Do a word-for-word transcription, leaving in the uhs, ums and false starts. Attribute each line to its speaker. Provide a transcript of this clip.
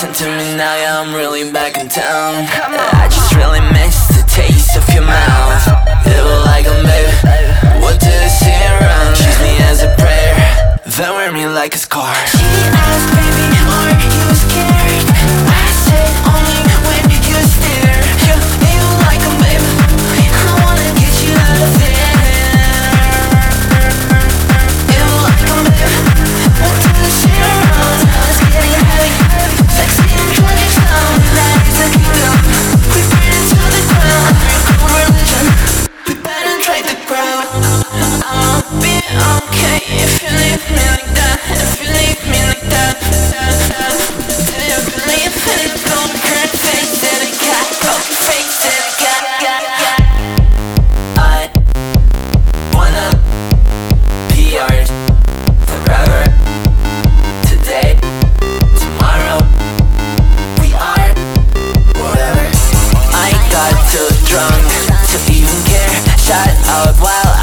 Speaker 1: listen to me now, yeah, I'm really back in town. I just really miss the taste of your mouth. It was like a baby, what do you see around? Choose me as a prayer, then wear me like a scar.
Speaker 2: She asked, baby, are you scared? I said only when you stare. You, you like a baby, I wanna get you out of there. You like a baby, what do you see around? It's getting heavy, sexy and twenty sound. That is a kingdom, we burn it to the ground. Cold religion, we penetrate the ground. I'll be okay if you leave me like that. If you leave me like that. Do you believe in the golden current face that I got? Golden face that I got, got, got.
Speaker 1: I wanna be yours forever. Today, tomorrow, we are whatever. I got too drunk to even care. Shout out while